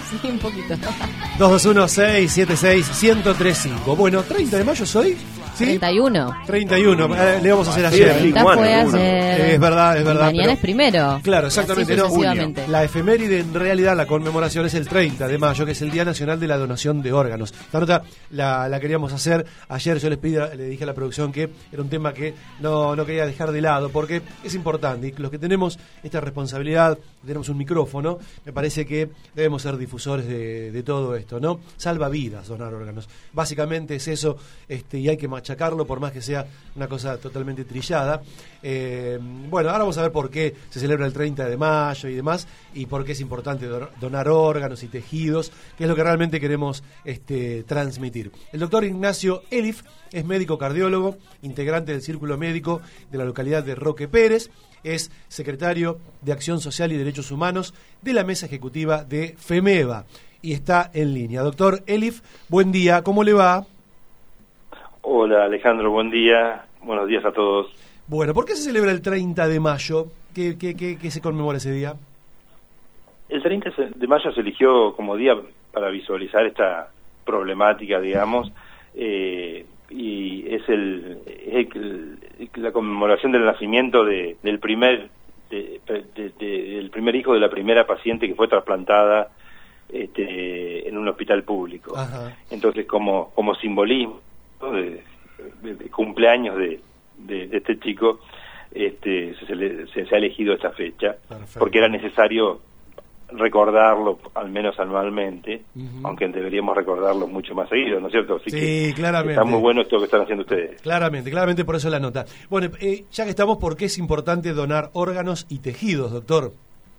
Sí, un poquito. 221-676-1035. Bueno, 30 de mayo soy. ¿Sí? 31. 31. Le vamos a hacer ayer. Sí, fue ayer. Es verdad. Mañana pero, es primero. Claro, exactamente. Así No, sucesivamente. la efeméride, en realidad, la conmemoración es el 30 de mayo, que es el Día Nacional de la Donación de Órganos. Esta nota la queríamos hacer ayer. Yo le dije a la producción que era un tema que no quería dejar de lado, porque es importante. Y los que tenemos esta responsabilidad, tenemos un micrófono, me parece que debemos ser difusores de todo esto, ¿no? Salva vidas donar órganos. Básicamente es eso, y hay que machacarlo, por más que sea una cosa totalmente trillada. Bueno, ahora vamos a ver por qué se celebra el 30 de mayo y demás, y por qué es importante donar órganos y tejidos, que es lo que realmente queremos transmitir. El doctor Ignacio Elif es médico cardiólogo, integrante del Círculo Médico de la localidad de Roque Pérez, es secretario de Acción Social y Derechos Humanos de la Mesa Ejecutiva de FEMEVA y está en línea. Doctor Elif, buen día, ¿cómo le va? Hola Alejandro, buen día, buenos días a todos. Bueno, ¿por qué se celebra el 30 de mayo? ¿Qué se conmemora ese día? El 30 de mayo se eligió como día para visualizar esta problemática, digamos, y es la conmemoración del nacimiento del primer hijo de la primera paciente que fue trasplantada en un hospital público. Ajá. Entonces, como simbolismo, ¿no? de cumpleaños de este chico, se ha elegido esta fecha. Perfecto. Porque era necesario recordarlo al menos anualmente, Uh-huh. aunque deberíamos recordarlo mucho más seguido, ¿no es cierto? Así Sí, que claramente. está muy bueno esto que están haciendo ustedes. Claramente, por eso la nota. Bueno, ya que estamos, ¿por qué es importante donar órganos y tejidos, doctor?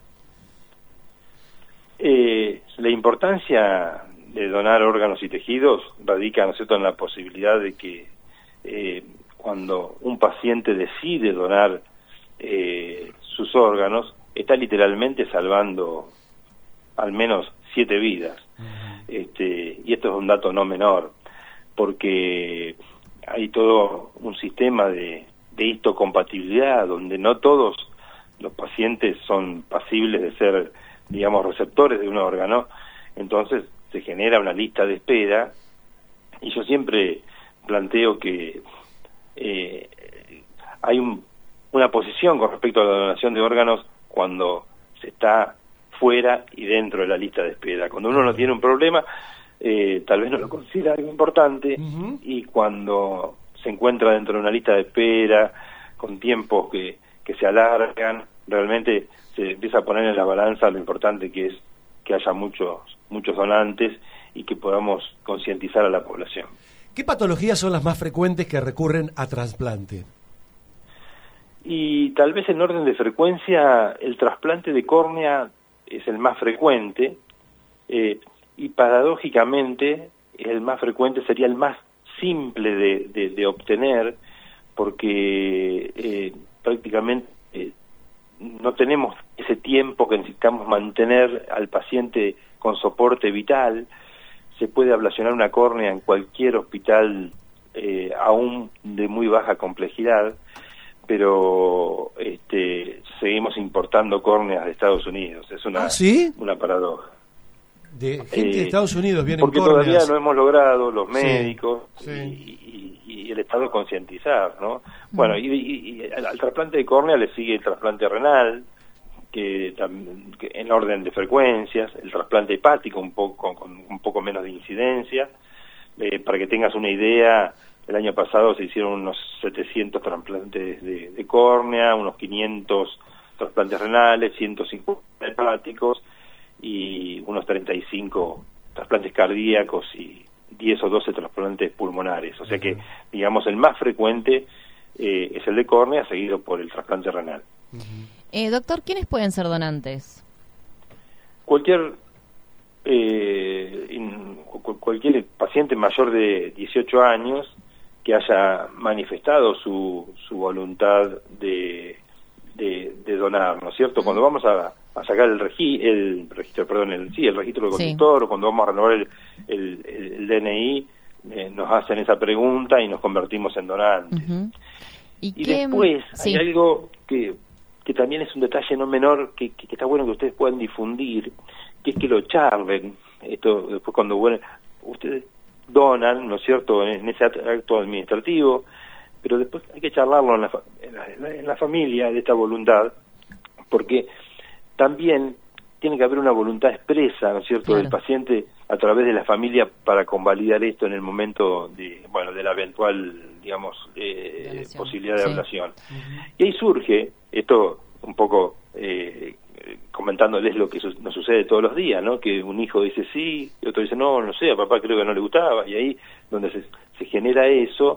La importancia de donar órganos y tejidos radica, ¿no es cierto?, en la posibilidad de que cuando un paciente decide donar sus órganos, está literalmente salvando al menos 7 vidas. Uh-huh. Y esto es un dato no menor, porque hay todo un sistema de histocompatibilidad donde no todos los pacientes son pasibles de ser, digamos, receptores de un órgano. Entonces se genera una lista de espera, y yo siempre planteo que hay una posición con respecto a la donación de órganos cuando se está fuera y dentro de la lista de espera. Cuando uno no tiene un problema, tal vez no lo considera algo importante, Uh-huh. y cuando se encuentra dentro de una lista de espera, con tiempos que se alargan, realmente se empieza a poner en la balanza lo importante que es que haya muchos donantes y que podamos concientizar a la población. ¿Qué patologías son las más frecuentes que recurren a trasplante? Y tal vez en orden de frecuencia el trasplante de córnea es el más frecuente, y paradójicamente el más frecuente sería el más simple de obtener, porque prácticamente no tenemos ese tiempo que necesitamos mantener al paciente con soporte vital. Se puede ablacionar una córnea en cualquier hospital, aún de muy baja complejidad, pero seguimos importando córneas de Estados Unidos. Es una, ¿sí? una paradoja. De gente de Estados Unidos vienen porque córneas. Todavía no hemos logrado los médicos sí. y el Estado concientizar, ¿no? Bueno, y al trasplante de córnea le sigue el trasplante renal, que en orden de frecuencias, el trasplante hepático con un poco menos de incidencia. Para que tengas una idea, el año pasado se hicieron unos 700 trasplantes de córnea, unos 500 trasplantes renales, 150 hepáticos y unos 35 trasplantes cardíacos y 10 o 12 trasplantes pulmonares. O sea que, digamos, el más frecuente es el de córnea, seguido por el trasplante renal. Doctor, ¿quiénes pueden ser donantes? Cualquier paciente mayor de 18 años que haya manifestado su voluntad de donar, ¿no es cierto? Cuando vamos a sacar el registro del conductor, o cuando vamos a renovar el DNI, nos hacen esa pregunta y nos convertimos en donantes. Uh-huh. Y después hay algo que que también es un detalle no menor que está bueno que ustedes puedan difundir, que es que lo charlen. Esto después cuando ustedes donan, ¿no es cierto?, en ese acto administrativo, pero después hay que charlarlo en la familia de esta voluntad, porque también tiene que haber una voluntad expresa, ¿no es cierto?, del paciente a través de la familia para convalidar esto en el momento de la eventual, digamos, posibilidad de ablación. Y ahí surge esto un poco comentándoles lo que nos sucede todos los días, ¿no? Que un hijo dice sí, y otro dice no sé, a papá creo que no le gustaba, y ahí donde se genera eso,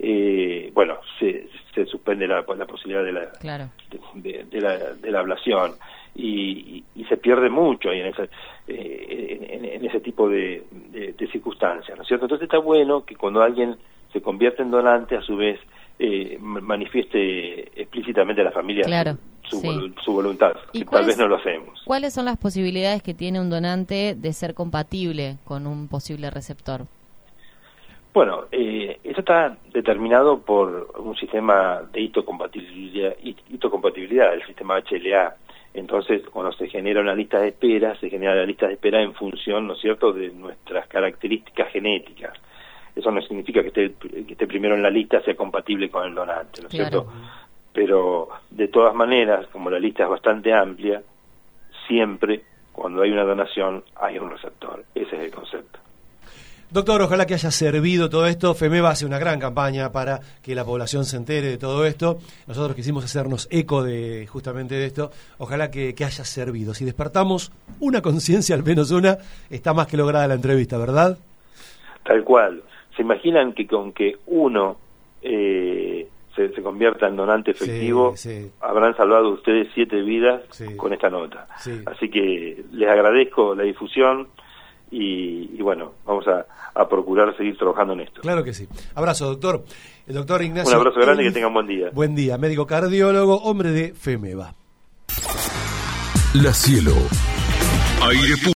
se suspende la posibilidad de la ablación, y se pierde mucho ahí en ese tipo de circunstancias, ¿no es cierto? Entonces está bueno que cuando alguien se convierte en donante, a su vez manifieste explícitamente a la familia su voluntad, que tal vez no lo hacemos. ¿Cuáles son las posibilidades que tiene un donante de ser compatible con un posible receptor? Bueno, eso está determinado por un sistema de histocompatibilidad, el sistema HLA. Entonces, cuando se genera una lista de espera, se genera la lista de espera en función, ¿no es cierto?, de nuestras características genéticas. Eso no significa que esté primero en la lista sea compatible con el donante, ¿no es cierto? Pero, de todas maneras, como la lista es bastante amplia, siempre, cuando hay una donación, hay un receptor. Ese es el concepto. Doctor, ojalá que haya servido todo esto. FEMEVA hace una gran campaña para que la población se entere de todo esto. Nosotros quisimos hacernos eco justamente de esto. Ojalá que haya servido. Si despertamos una conciencia, al menos una, está más que lograda la entrevista, ¿verdad? Tal cual. ¿Se imaginan que con que uno se convierta en donante efectivo, habrán salvado ustedes 7 vidas con esta nota? Así que les agradezco la difusión y bueno, vamos a procurar seguir trabajando en esto. Claro que sí. Abrazo, doctor. El doctor Ignacio. Un abrazo grande y que tengan buen día. Buen día. Médico cardiólogo, hombre de FEMEVA. La Cielo. Aire